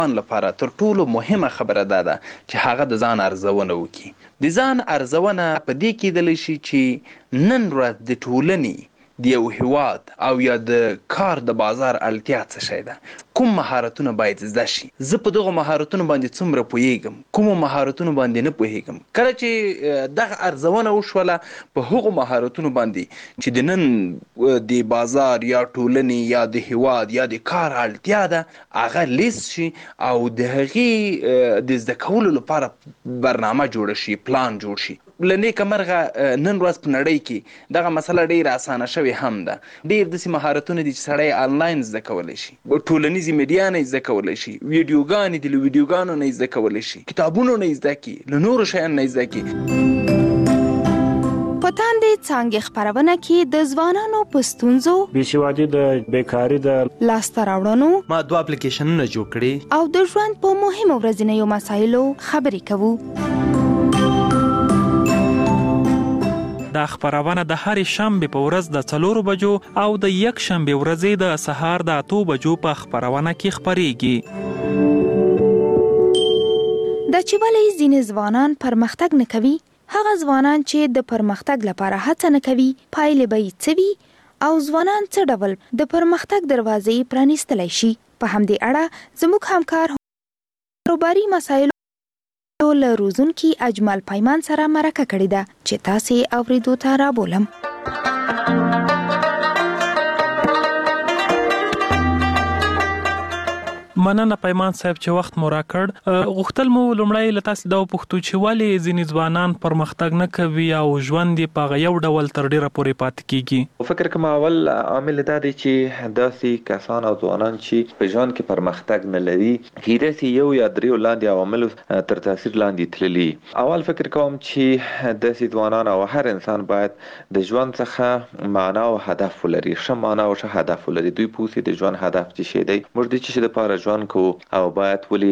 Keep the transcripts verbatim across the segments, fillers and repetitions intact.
ځوان لپاره تر ټولو مهمه خبره دا ده چې هغه د ځان ارزونه وکړي. د ځان ارزونه په دې کېدلی شي چې نن ورځ د ټولنې د یو هیواد او یا د کار د بازار اړتیا څه شی ده، کوم مهارتونه باید زده شي. زه په دغو مهارتونو باندې څومره پوهیږم، کومو مهارتونو باندې نه پوهیږم. کله چې دغه ارزونه وشوله په هغو مهارتونو باندې چې د نن د بازار یا ټولنې یا د هیواد یا د کار اړتیا ده هغه لیست شي او د هغې د زده کولو لپاره برنامه جوړه شي، پلان جوړ شي. له نیکه مرغه نن ورځ په نړۍ کې دغه مسله ډیره اسانه شوې هم ده. ډیر داسې مهارتونه دي چې سړی آنلاین زده کولی شي، ټولنیزې میډیا نه زده کولی شي، ویډیوګانې دي له ویډیوګانو نه زده کولی شي، کتابونو نه زده کړي، له نورو شیانو نه زده کړي. په تاندې څانګې خپرونه کې د ځوانانو په ستونزو، بېسوادي د بیکاري د لاسته راوړنو، ما دوه اپلیکیشنونه جوړ کړي او د ژوند په مهمو ورځنیو مسایلو خبرې کوو. دا خبرونه د هرې شنبې په ورځ د څلورو بجو او د یک شنبې ورځې د سهار د اتو بجو په خبرونه کې خبرېږي. د چې ولې ځینې ځوانان پرمختګ نه کوي، هغه ځوانان چې د پرمختګ لپاره هڅه نه کوي پایلې به یې څه وي او ځوانان څه ډول د پرمختګ دروازې پرانیستلی شي. په همدې اړه زموږ همکار کاروباري مسایلو له روزونکي اجمل پیمان سره مرکه کړې ده چې تاسې اورېدو ته رابولم. مننه پیمان صاحب چې وخت مو راکړ. غوښتل مو لومړی له تاسو دا وپوښتو چې ولې ځینې ځوانان پرمختګ نه کوي او ژوند یې په هغه یو ډول تر ډیره پورې پاتې کیږي. فکر کوم اول عامل دا دی چې داسې کسان او ځوانان چې په ژوند کې پرمختګ نه لري هیرسي یو یا دریو لاندې عواملو تر تاثیر لاندې تللي. اول فکر کوم چې داسې ځوانان او هر انسان باید د ژوند څخه معنا او هدف ولري، ښه معنا او ښه هدف ولري. دوی پوهیږي د ژوند هدف څه شی دی، موږ د څه لپاره ژوند کو او باید ولي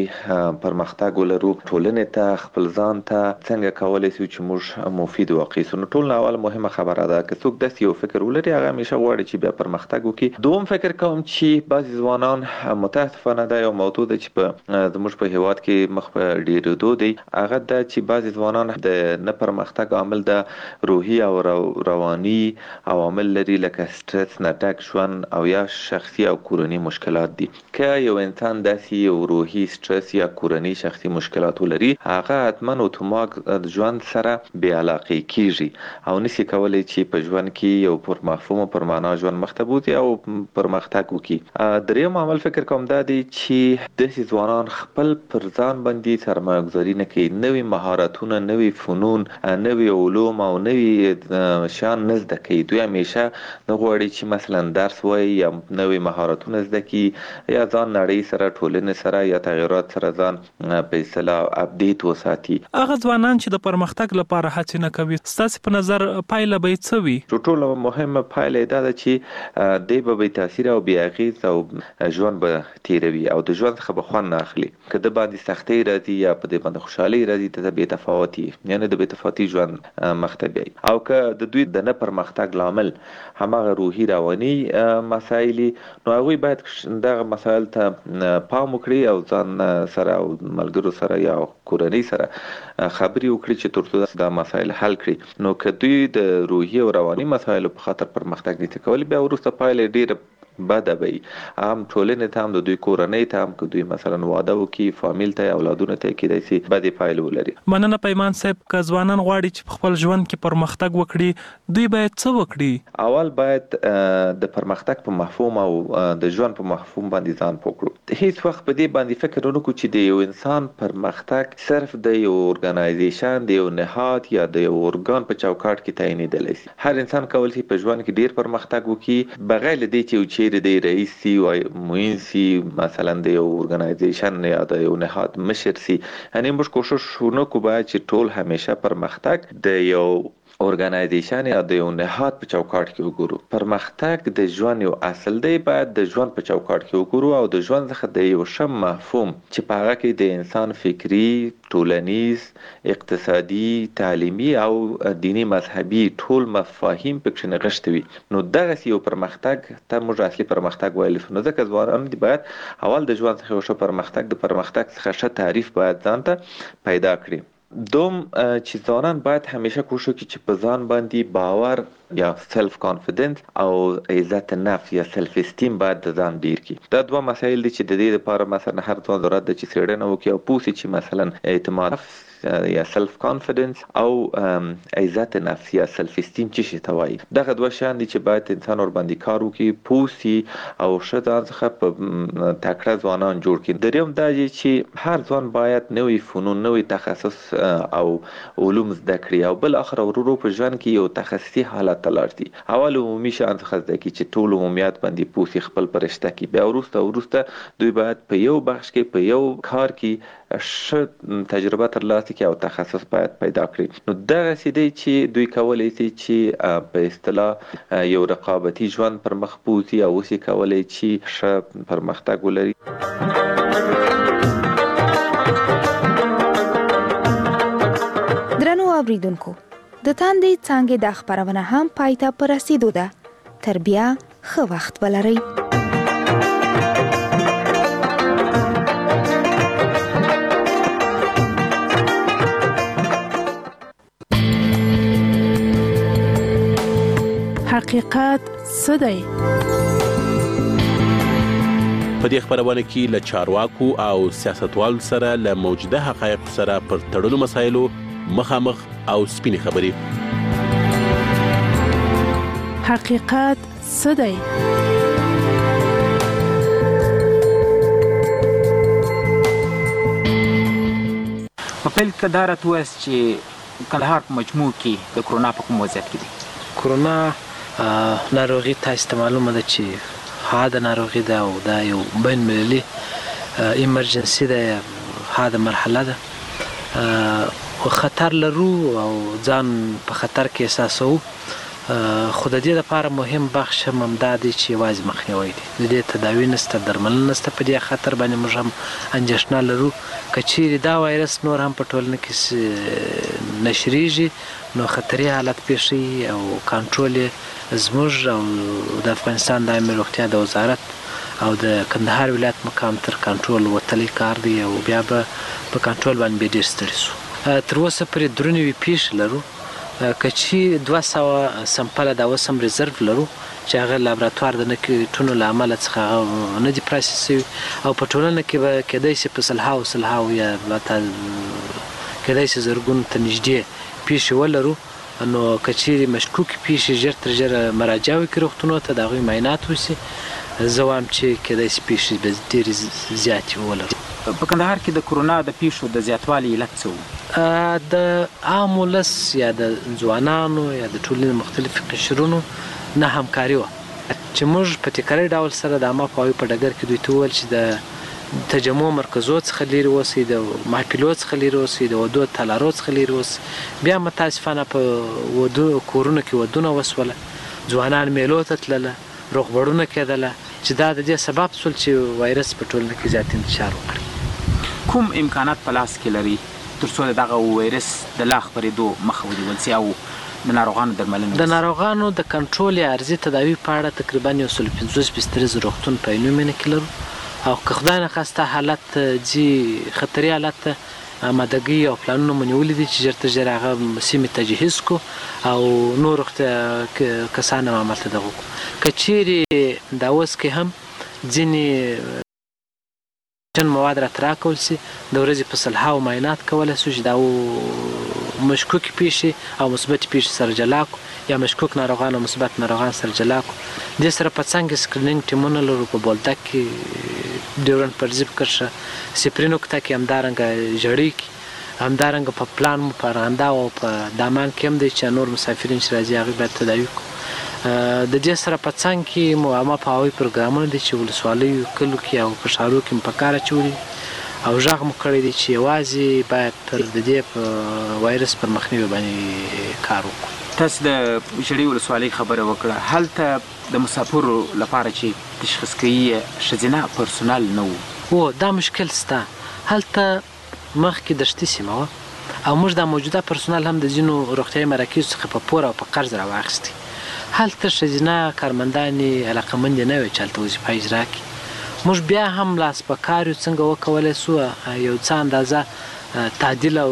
پرمختګ ولرو، ټولنې ته خپل ځان ته څنګه کولای شو چې موږ مفید واقع سو. ټول اول مهمه خبره ده که څوک داسې یو فکر ولري هغه همیشه غواړي چې بیا پرمختګ وکړي. دوم فکر کوم چې بعضی ځوانان متاسفانه دا یو موضوع ده چې په زموږ په هیواد کې مخ په ډیرېدو دی، هغه ده چې بعضی ځوانان د نه پرمختګ عامل د روحي او رواني عوامل لري لکه سټرس، ناټک ژوند او یا شخصي او کورني مشکلات دي. که یو انسان داسې یو روحي سټرس یا کورني شخصي مشکلات ولري هغه حتما اتومات ژوند سره بې علاقې کیږي او نشي کولای چې په ژوند کې یو پر مفهوم او پر معنا ژوند مخته بوځي او پرمختګ وکړي. دریم عامل فکر کوم دا دی چې داسې ځوانان خپل پر ځان باندې سرمایه گذاري نه کوي، نوي مهارتونه، نوي فنون، نوي علوم او نوي شیان نه زده کوي. دوی همیشه نه غواړي چې مثلا درس وایي یا نوي مهارتونه زده کړي یا ځان نړۍ سره ټولنې سره یا تغیرات سره ځان په اصطلاح اپډیټ وساتي. هغه ځوانان چې د پرمختګ لپاره هڅې نه کوي ستاسو په نظر پایله به څه وي؟ ټولو مهمه پایله دا ده چې دی به بې تاثیر او بې اغېز او ژوند به تیروي او د ژوند څخه به خوند نه اخلي. که د باندې سختۍ راځي یا په دې باندې خوشحالي راځي ته بې تفاوتي یعنې د بې تفاوتي ژوند مخته بیایي. او که د دوی د نه پرمختګ لامل هماغه روحي رواني مسایل نو هغوی باید دغه مسایل ته پام وکړي او ځان سره او ملګرو سره یا کورنۍ سره خبرې وکړي چې ترڅو دا مسایل حل کړي. نو که دوی د روحي او رواني مسایلو په خاطر پرمختګ نشي کولی بیا وروسته پایله ډېره بده وي، هم ټولنې ته هم د دوی کورنۍ ته هم که دوی مثلا واده وکړي فامیل ته اولادونه ته کېدای شي بدې پایلې ولري. مننه پیمان صاحب. که ځوانان غواړي چې په خپل ژوند کې پرمختګ وکړي دوی باید څه وکړي؟ اول باید د پرمختګ په مفهوم او د ژوند په مفهوم باندې ځان پوه کړو. هیڅ وخت په دې باندې فکر ونه کړو چې د یو انسان پرمختګ صرف د یو ارګنایزیشن، د یو نهاد یا د یو ارګان په چوکاټ کې تعینېدلی شي. هر انسان کولی شي په ژوند کې ډیر پرمختګ وکړي بغیر له دې چې چیرې دی رئیس سی او معین سی مثلا د یو ارګنایزیشن یا د یو نهاد مشر سی. یعنی موږ کوشش ونه کوو باید چې ټول همیشه پرمختګ د یو اورګنایزیشن یا د یو نهاد په چوکاټ کې وګورو. پرمختګ د ژوند یو اصل دی، باید د ژوند په چوکاټ کې وګورو او د ژوند څخه د یو ښه مفهوم چې په هغه کې د انسان فکری، ټولنیز، اقتصادي، تعلیمي او دینی مذهبي ټول مفاهیم پکې نغښتي وي، نو دغسې یو پرمختګ ته موږ اصلي پرمختګ ویلی شو. نو ځکه ځوانان دي باید اول د ژوند څخه یو ښه پرمختګ د پرمختګ څخه ښه تعریف باید ځان ته پیدا کړي. دوم چې ځوانان باید همیشه کوشش وکړي چې په ځان باندې باور یا سلف کانفیدنس او عزت نفس یا سلف استیم باید د ځان ډیر کړي. دا دوه مسایل دي چې د دې لپاره مثلا هر ځوان ضرورت ده چې څېړنه وکړي او پوه سي چې مثلا اعتماد یا سلف کانفیدنس او عزت نفس یا سلف استیم څه شي ته وایي. دغه دوه شیان دي چې باید انسان ور باندې کار وکړي، پوه سي او ښه ځان څخه په تکړه ځوانان جوړ کړي. دریم دا دی چې هر ځوان باید نوي فنون، نوي تخصص او علوم زده کړي او بل اخر ورو په ژوند کې یو تخصصي حالت ته لاړ شي. اول عمومي شیان څخه زده کړي چې ټول عمومیات باندې پوه سي، خپل پرشته کړي. بیا وروسته وروسته دوی باید په یو بخش کې په یو کار کې ښه تجربه ترلاسه کړي او تخصص باید پیدا کړي. نو دغسې دی چې دوی کولی شي چې په اصطلاح یو رقابتي ژوند پر مخ بوځي او اوس یې کولی چې ښه پرمختګ ولري. درنو اوریدونکو، د تاندې څانګې دا خپرونه هم پای ته په رسېدو ده. تر بیا ښه وخت ولرئ. حقیقت څه دی؟ په دې خبرونه کې له چارواکو او سیاستوالو سره له موجوده حقایقو سره پر تړلو مسایلو مخامخ او سپینې خبرې. حقیقت څه دی؟ په پیل کې دا راته ووایاست چې کندهار په مجموع کې د کرونا په کوم وضعیت کې دی؟ کرونا ناروغي تاسو ته معلومه ده چې حاده ناروغي ده او دا یو بین المللي ایمرجنسي ده، حاده مرحله ده. خطر لرو او ځان په خطر کې احساسوو، خو د دې لپاره مهم بخش هم دا دی چې یوازې مخنیوی دی. د دې تداوي نشته، درملنه نشته. په دې خطر باندې موږ هم اندېښنه لرو. که چیرې دا وایرس نور هم په ټولنه کې نشریږي نو خطري حالت پیښوي او کنټرول یې زموږ او د افغانستان د عامې روغتیا د وزارت او د کندهار ولایت مقام تر کنټرول وتلی کار دی او بیا به په کنټرول باندې بیا ډېر ستړي سو. تر اوسه پورې درې نوي پیښې لرو. که چې دوه سوه سمپله دا اوس هم ریزرو لرو چې هغه لابراتوار د نکټونو له امله څخه هغه نه دي پروسس شوي او په ټولنه کې به کیدای شي په سلهاو سلهاو یا کیدای شي زرګونو ته نږدې پیښې ولرو. نو که چیرې مشکوکې پیښې ژر تر ژره مراجعه وکړي روغتونونو ته، د هغوی معاینات وشي. زه وایم چې کیدای شي پیښې به ډېرې زیاتې ولرو. په کندهار کې د کرونا د پیښو د زیاتوالي علت څه و؟ د عام ولس یا د ځوانانو یا د ټولنې مختلفو قشرونو نه همکاري وه چې موږ په تکراري ډول سره د عامه پوهاوي په ډګر کې دوی ته وویل چې د تجمع مرکزو څخه لرې اوسئ، د محفلو څخه لرې اوسئ، د ودو تالارو څخه لرې اوسئ. بیا متاسفانه په ودو کورونو کې ودونه وسوله، ځوانان میلو ته تلله، روغبړونه کېدله چې دا د دې سبب شول چې وایرس په ټولنه کې زیات انتشار وکړي. کوم امکانات په لاس کې لري تر څو د دغه وایرس د لا خپرېدو مخه ونیول سي او د ناروغانو درملنه؟ د ناروغانو د کنټرول یا عرضي تداوي په اړه تقریبا یو سل پنځوس بستریز روغتون په عینومېنه کې لرو او که خدای نخواسته حالت ځي خطري حالت ته آمادګي او پلانونه مو نیولي دي چې ژر تر ژره هغه سیمې تجهیز کړو او نور روغتیا کسان هم همالته دغه کړو. که چیرې دا اوس کې هم ځینې مواد راته راکول سي، د ورځې په سلهاو معاینات کولی سو چې دا مشکوکې پیښې او مثبتې پیښې سره جلا کړو یا مشکوک ناروغان او مثبت ناروغان سره جلا کړو. دې سره په څنګ کې سکرینینګ ټیمونه لرو، په بولدک کې ډیورنټ پرزیب کرښه، سپرین نقطه کې همدارنګه ژړۍ کې، همدارنګه په پلان مو په ارغنداو او په دامان کې هم دی چې نور مسافرین چې راځي هغوی باید تداوي کړو. د دې سره په څنګ کې مو عامه پوهاوي پروګرامونه دي چې ولسوالیو کلو کې او په ښارو کې مو په کار اچولي او غږ مو کړی دی چې یوازې باید پر د دې په وایرس پر مخنیوي باندې کار وکړو. تاسو د ژړۍ ولسوالۍ خبره وکړه، هلته د مسافرو لپاره چې تشخیص کوي ښځینه پرسونل نه و. او دا مشکل سته. هلته مخکې دشتي سیمه وه او موږ دا موجوده پرسونل هم د ځینو روغتیایي مراکزو څخه په پور او په قرض راواخیستي. هلته ښځینه کارمندانې علاقمندې نه وې چې هلته وظیفه اجرا کړي. موږ بیا هم لاس په کار یو څنګه وکولی سو یو څه اندازه تعدیل او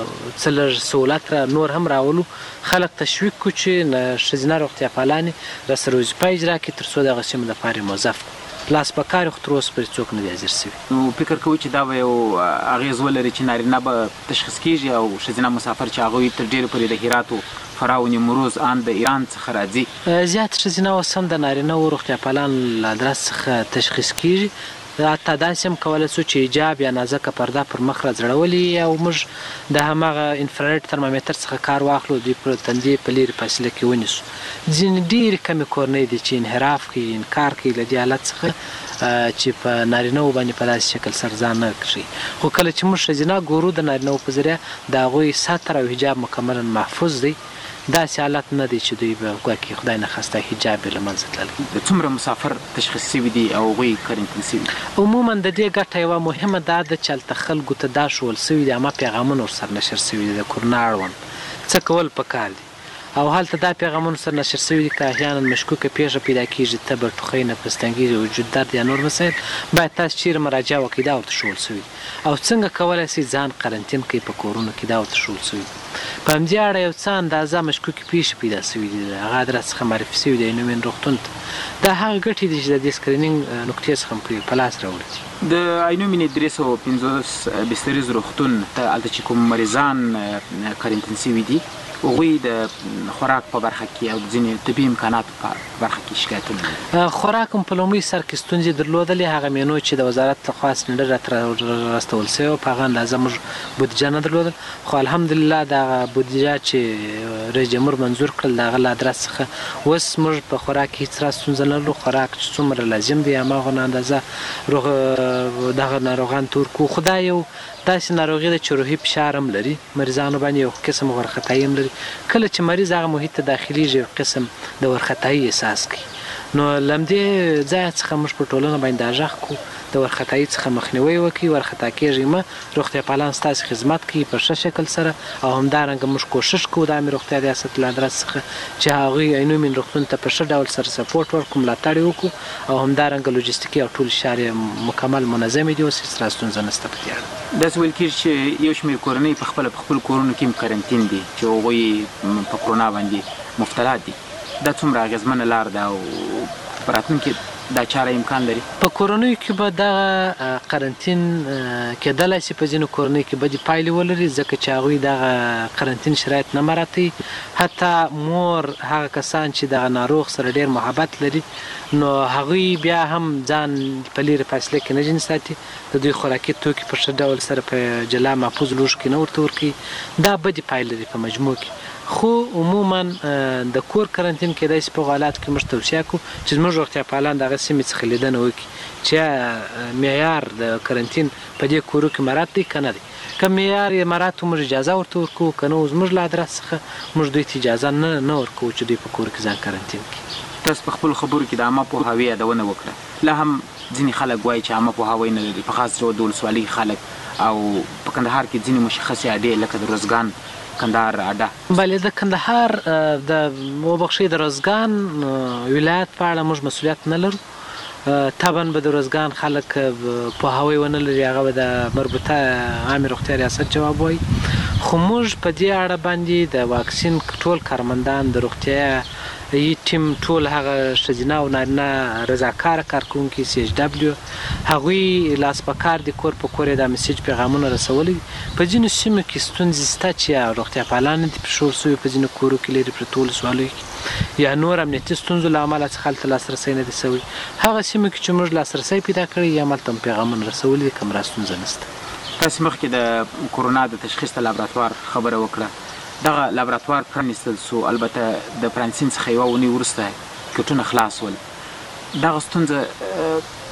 څه لږ سهولت را نور هم راولو، خلک تشویق کړو چې ښځینه روغتیا پالانې راسره وظیفه اجرا کړي تر څو دغه سیمو دپاره موظف کړو. لاس په کار خو تر اوسه پورې څوک نه دی حاضر سوي. نو فکر کوئ چې دا به یو اغېز ولري چې نارینه به تشخیص کېږي او ښځینه مسافر چې هغوی تر ډېرې پورې د هرات و فراه و نیمروز ان د ایران څخه راځي، زیات ښځینه اوس هم د نارینهو روغتیا پالان له ادرس څخه تشخیص کېږي. حتی داسې هم کولی سو چې حجاب یا نازکه پرده پر مخ راځړولي او موږ د هماغه انفراریډ ترمامیتر څخه کار واخلو، دوی پر تندې په لیرې فاصله کې ونیسو. ځینې ډېرې کمې کورنۍ دي چې انحراف کوي، انکار کوي له دې حالت څخه چې په نارینهو باندې په داسې شکل سر ځان نه کړي. خو کله چې موږ ښځینه ګورو د نارینهو په ذریعه د هغوی ساتر او حجاب مکملا محفوظ دی. داسې حالت نه دی چې دوی به ګواکې خدای نخواسته حجاب یې له منځه تللی. څومره مسافر تشخیص سوي دي او هغوی کرنټین سوي دي؟ عموما د دې ګټه یوه مهمه دا ده چې هلته خلکو ته دا ښوول سوي دي، عامه پیغامونه ورسره نشر سوي دي د کرونا اړوند څه کول پکار دي. او هلته دا پیغامونه سره نشر سوي دي که احیانا مشکوکه پیښه پیدا کېږي، تبه، ټوخی، نفس تنګي، وجود درد یا نور مسایل، باید تاسو چیرې مراجعه وکړئ دا ورته ښوول سوي. او څنګه کولی شئ ځان قرنطین کړئ په کورونو کې دا ورته ښوول سوي. په همدې اړه یو څه اندازه مشکوکې پیښې پیدا سوي دي، هغه ادرس څخه معرفي سوي دی عینومېن روغتون ته. دا هغه ګټې دي چې د دې سکرینینګ نقطې څخه په لاس راوړي دي. د عینومېن درې سوه پنځوس بستریز روغتون ته هلته چې کوم مریضان کرنټین سوي دي هغوی د خوراک په برخه کې او ځینې طبي امکاناتو په برخه کې شکایتونه لري. خوراک هم په لومړي سر کې ستونزې درلودلې. هغه مینو چې د وزارت لخوا سلنډر راته راستول سوی و په هغه اندازه موږ بودیجه نه درلودل، خو الحمدلله دغه بودیجه چې رئیس جمهور منظور کړل د هغه له ادرس څخه اوس موږ په خوراک کې هېڅ را ستونزه نه لرو. خوراک چې څومره لازم دی هماغه اندازه دغه ناروغان تور کړو. خو دا یو داسې ناروغي ده چې روحي فشار هم لري، مریضانو باندې یو قسم وارخطایي هم لري. کله چې مریض هغه محیط ته داخلیږي یو قسم د وارخطایي احساس کوي. نو له همدې ځایه څخه موږ په ټولنه باندې دا غږ کړو د وارخطایي څخه مخنیوی وکړي، وارخطا کېږئ مه، روغتیا پالان ستاسې خدمت کوي په ښه شکل سره. او همدارنګه موږ کوښښ کوو د عامې روغتیا ریاست له ادرس څخه چې هغوی عینومېن روغتون ته په ښه ډول سره سپورټ ورکړو، ملاتړ یې وکړو او همدارنګه لوجستیکي او ټول چارې مکمل منظمې دي. اوس هېڅ را ستونزه نشته په دې اړه. داسې ویل کېږي چې یو شمېر کورنۍ په خپله په خپلو کورونو کې هم کرنټین دي چې هغوی په کرونا باندې مبتلا دي. دا څومره اغېزمنه لار ده او په راتلونکي دا چاره امکان لري؟ په کورنیو کې به دغه قرنطین کېدلی شي، په ځینو کورنیو کې بدې پایلې ولري ځکه چې هغوی دغه قرنطین شرایط نه مراعتوي. حتی مور هغه کسان چې دغه ناروغ سره ډېر محبت لري نو هغوی بیا هم ځان په لیرې فاصله کې نه ځینې ساتي، د دوی خوراکي توکي په ښه ډول سره په جلا محفوظ لوښو کې نه ورته ورکوي. دا بدې پایلې لري په مجموع کې. خو عموما د کور کرنټین کېدای شي په هغو حالاتو کې موږ توصیه کوو چې زموږ روغتیا پالان دغه سیمې څخه لیدنه وکړي چې معیار د کرنټین په دې کورو کې مراعات دی که نه دی. که معیار یې مراعات موږ اجازه ورته ورکوو، که نه زموږ له ادرس څخه موږ دوی ته اجازه نه نه ورکوو چې دوی په کور کې ځان کرنټین کړي. تاسو په خپلو خبرو کې د عامه پوهاوي یادونه وکړه. لا هم ځینې خلک وایي چې عامه پوهاوی نه لري، په خاص ډول د ولسوالۍ خلک او په کندهار کې ځینې مشخصې اډې لکه د روزګان کندهار اډه. بله، د کندهار د وبخښئ د روزګان ولایت په اړه موږ مسؤلیت نه لرو. طبعا به د روزګان خلک پوهاوی ونه لري، هغه به د مربوطه عامې روغتیا ریاست جواب وایي. خو موږ په دې اړه باندې د واکسین ټول کارمندان، د روغتیا ای ټیم، ټول هغه ښځینه او نارینه رضاکاره کارکوونکي سی ایچ ډبلیو هغوی لاس په کار دي، کور په کور یې دا میسیج پیغامونه رسولی. په ځینو سیمو کې ستونزې شته چې روغتیا پالان دي پرېښول سوي په ځینو کورو کې لري پرتو ولسوالیو کې، یا نور امنیتي ستونزو له امله څخه هلته لاسرسی نه دی سوی. هغه سیمو کې چې موږ لاسرسی پیدا کړی یا همالته هم پیغامونه رسولي دي، کوم را ستونزه نشته. تاسې مخکې د کرونا د تشخیص د لابراتوار خبره وکړه. دغه لابراتوار پرانیستل سو، البته د پرانیستنې څخه یوه اونۍ وروسته کټونه خلاص ول. دغه ستونزه تر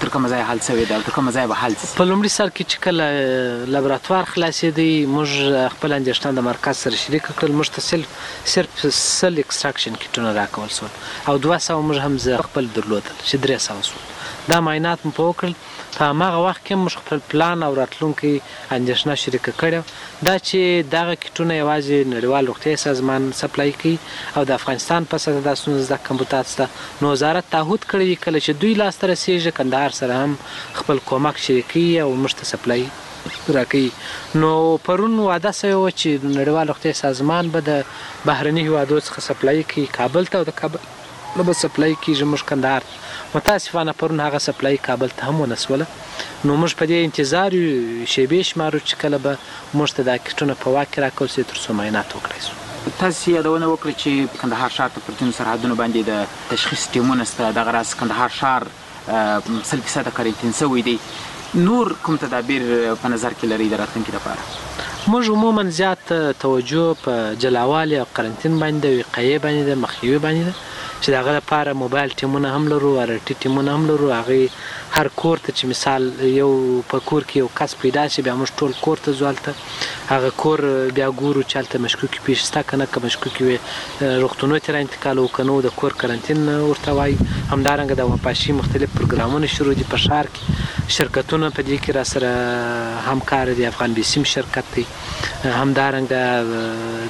تر کومه ځای حل شوی دی او تر کومه ځای به حل شي؟ په لومړي سر کې چې کله لابراتوار خلاصېدی موږ خپل اندېښنه د مرکز سره شریکه کړل. موږ ته صرف صرف سل اکسټراکشن کیټونه راکول شول او دوه سوه موږ هم زه خپل درلودل چې درې سوه شول. دا معاینات مو په وکړل. په هماغه وخت کې موږ خپل پلان او راتلونکي اندېښنه شریکه کړې دا چې دغه کیټونه یوازې نړیوال روغتیايي سازمان سپلای کوي او د افغانستان په سطحه دا ستونزه کمبودات شته. نو وزارت تعهد کړی کله چې دوی لاسته رسېږي کندهار سره هم خپل کومک شریکوي او موږ ته سپلای راکوي. نو پرون وعده شوې وه چې نړیوال روغتیايي سازمان به د بهرني هیوادو څخه سپلای کوي کابل ته او د کابل نه به سپلای کېږي موږ کندهار. متاسفانه پرون هغه سپلای کابل ته هم ونه شوله. نو موږ په دې انتظار یو شیبې شمارو چې کله به موږ ته دا کیټونه په واک کې راکول شي تر څو معاینات وکړای شو. تاسو یادونه وکړه چې کندهار ښار ته پر ځینو سرحدونو باندې د تشخیص ټیمونه شته. دغه راز کندهار ښار سل فیصده قرنطین شوی دی. نور کوم تدابیر په نظر کې لرئ د راتلونکي لپاره؟ موږ عموما زیات توجه په جلاوالي او قرنطین باندې د وقایې باندې د مخنیوي باندې ده چې د هغه لپاره موبایل ټیمونه هم لرو، ار ټي ټیمونه هم لرو. هغې هر کور ته چې مثال یو په کور کې یو کس پیدا شي بیا موږ ټول کور ته ځو هلته هغه کور بیا ګورو چې هلته مشکوکې پېښې شته که نه، که مشکوکې وي روغتونونو ته را انتقالوو که نه د کور قرنطین ورته وایي. همدارنګه د وپاشي مختلف پروګرامونه شروع دي په ښار کې. شرکتونه په دې کې را سره همکار دي. افغان بیسیم شرکت دی، همدارنګه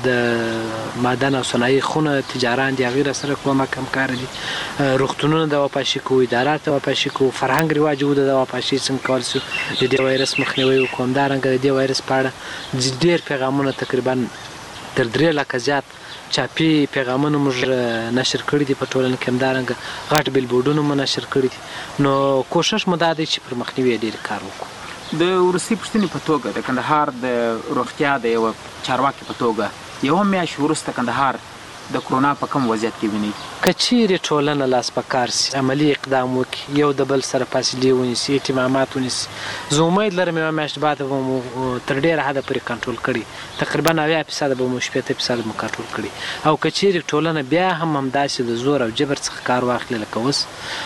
د معدن او صنایع خونه تجاران دي هغوی را سره کومک همکار دي. روغتونونه د وپاشي کوو، ادارات د وپاشي کوو، فرهنګ رواج و د وپاشي څنګه کولی شو د دې وایرس مخنیوی وکړو. همدارنګه د دې وایرس په اړه ډېر پیغامونه تقریبا تر درې لکه زیات چاپي پیغامونه موږ نشر کړي دي په ټولنه کې. همدارنګه غټ بیلبورډونه مو نشر کړي دي. نو کوشش مو دا دی چې پر مخنیوي یې ډېر کار وکړو. د وروستۍ پوښتنې په توګه د کندهار د روغتیا د یوه چارواکي په توګه یوه میاشت وروسته کندهار د کرونا په کوم وضعیت کې وینئ؟ که چیرې ټولنه لاس په کار سي، عملي اقدام وکړي، یو د بل سره فاصلې ونیسي، اهتمامات ونیسي، زه امید لرم یوه میاشت بعد به مو تر ډېره حده پورې کنټرول کړي. تقریبا اویا فیصده به مو شپېته فیصده مو کنټرول کړي. او که چیرې ټولنه بیا هم همداسې د زور او جبر څخه کار واخلي لکه اوس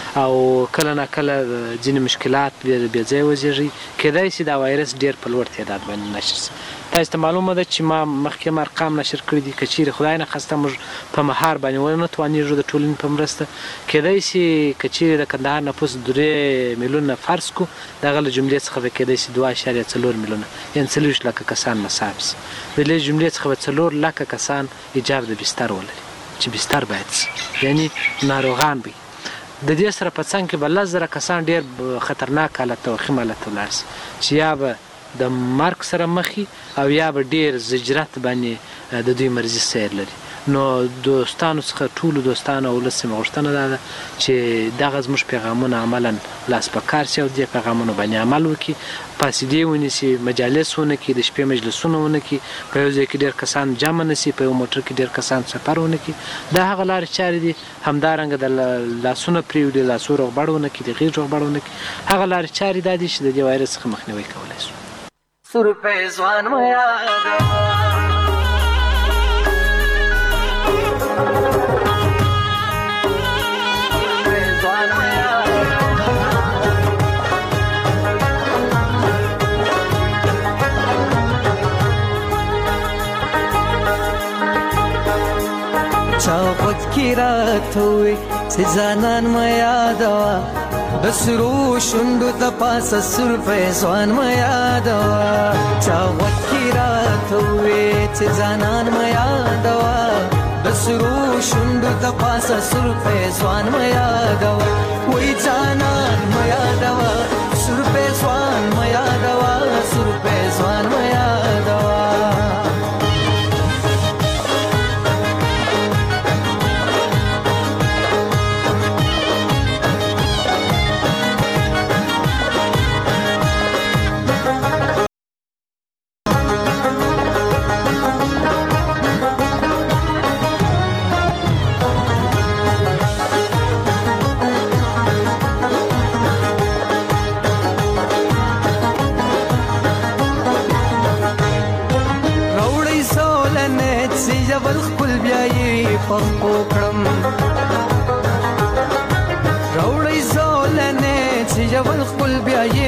او کله ناکله ځینې مشکلات بې ځایه وزېږي، کیدای شي دا وایرس ډېر په لوړ تعداد باندې نشر شي. تاسو ته معلومه ده چې ما مخکې هم ارقام نشر کړي دي. که چیرې خدای نخواسته موږ په مهار باندې ونه توانېږو د ټولنې په مرسته، کیدای شي که چیرې د کندهار نفوس درې میلیونه فرض کړو د هغه له جملې څخه به کیدای شي دوه اعشاریه څلور میلیونه یعنې څلوېښت لکه کسان مصاب شي. د دې جملې څخه به څلور لکه کسان ایجاب د بستر ولري چې بستر باید شي یعنې ناروغان وي. د دې سره په څنګ کې به لس زره کسان ډېر خطرناک حالت ته وخیم حالت ته ولاړ شي چې یا به د مرګ سره مخي او یا به ډېر زجرت باندې د دوی مرضي سیر لري. نو دوستانو څخه ټولو دوستانو او ولس څخه غوښتنه دا ده چې دغه زموږ پیغامونه عملا لاس په کار شي او دې پیغامونو باندې عمل وکړي، فاسدې ونیسي، مجالس ونه کړي، د شپې مجلسونه ونه کړي، په یو ځای کې ډېر کسان جمع نه سي، په یو موټر کې ډېر کسان سفر ونه کړي. دا هغه لارې چارې دي. همدارنګه د لاسونه پرېږدي، لاسو روغبړ ونه کړي، د غېږ روغبړ ونه کړي. هغه لارې چارې دا دي چې د دې وایرس څخه مخنیوی کولی شو. سرپه ځوان مه یادوه چاوت کی راتوي سزانان ما یادوا بسرو شندو تپاس سرپه ځوان ما یادوا چاوت کی راتوي سزانان ما یادوا بسرو شندو تپاس سرپه ځوان ما یادوا وای ځانان ما یادوا سرپه ځوان ما یادوا سرپه ځوان ما یادوا راوړی زولنې چې یو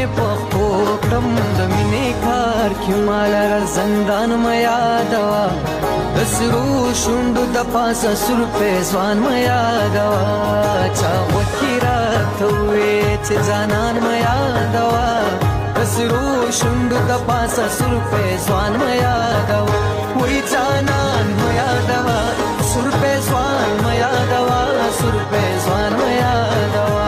پخپو کړم د مینې کار کې مال زندان میا دوا د سرو شوندو د پاسه سر په ځوان میا دوا چا وکیرا توې چې ځانان میا دوا د سرو شوندو د پاسه سر په ځوان میا دوا وې ځانان میا دوا سر په ځوان میا دوا سر په ځوان میا دوا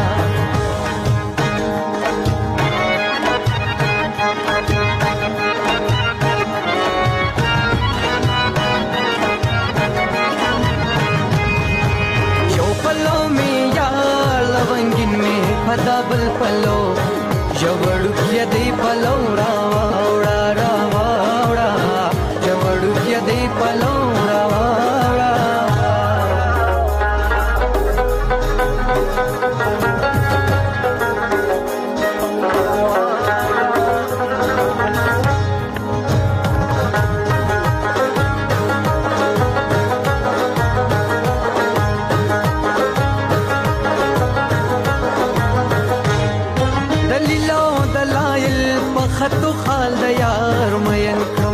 پدابل پلو جوړو کې دی پلو را وړا را وړا جوړو کې دی پلو را وړا خطو خال د یار مین کم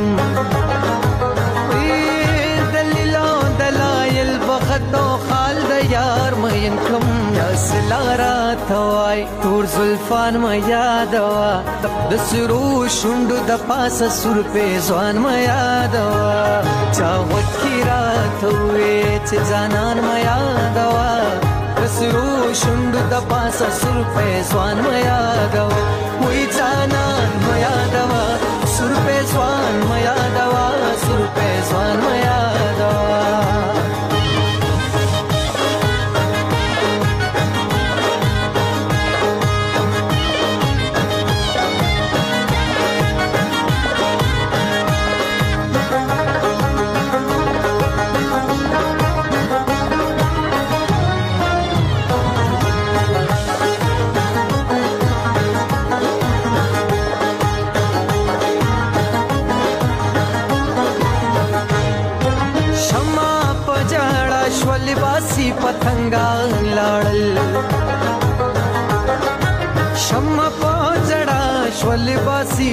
دلیلو دلایل بخطو خال د یار مین کم یا سلارا توای تور زلفان ما یادوا د سرو شوندو د پاسه سر په ځوان ما یادوا چا وکیرا توې چې ځانان ما یادوا د سرو شوندو د پاسه سر په ځوان ما یادوا وې ځانان میا دوا سر په ځوان میا دوا سر په ځوان میا دوا लिबासी पतंगा लाड़ल शम्मा पजड़ा श्व लिबासी